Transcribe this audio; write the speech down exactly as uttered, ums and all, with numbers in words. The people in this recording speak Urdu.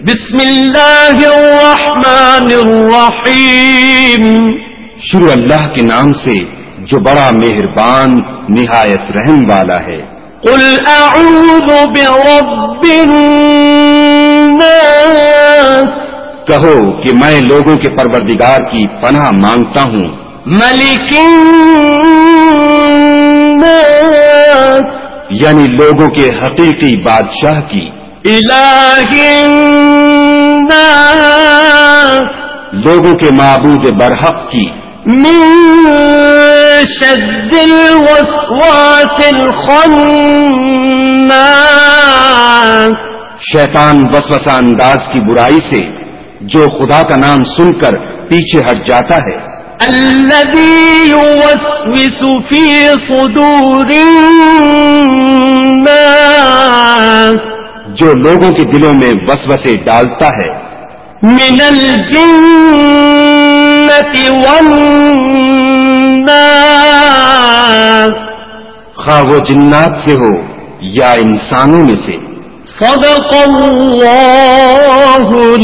بسم اللہ الرحمن الرحیم، شروع اللہ کے نام سے جو بڑا مہربان نہایت رحم والا ہے۔ قل اعوذ برب الناس، کہو کہ میں لوگوں کے پروردگار کی پناہ مانگتا ہوں۔ ملک الناس، یعنی لوگوں کے حقیقی بادشاہ کی۔ الہ الناس، لوگوں کے معبود برحق کی۔ من شر الوسواس الخناس، شیطان وسوسہ انداز کی برائی سے جو خدا کا نام سن کر پیچھے ہٹ جاتا ہے۔ الذي يوسوس في صدور الناس، جو لوگوں کے دلوں میں وسوسے ڈالتا ہے۔ من الجنة والناس، خواہ وہ جنات سے ہو یا انسانوں میں سے۔ صدق اللہ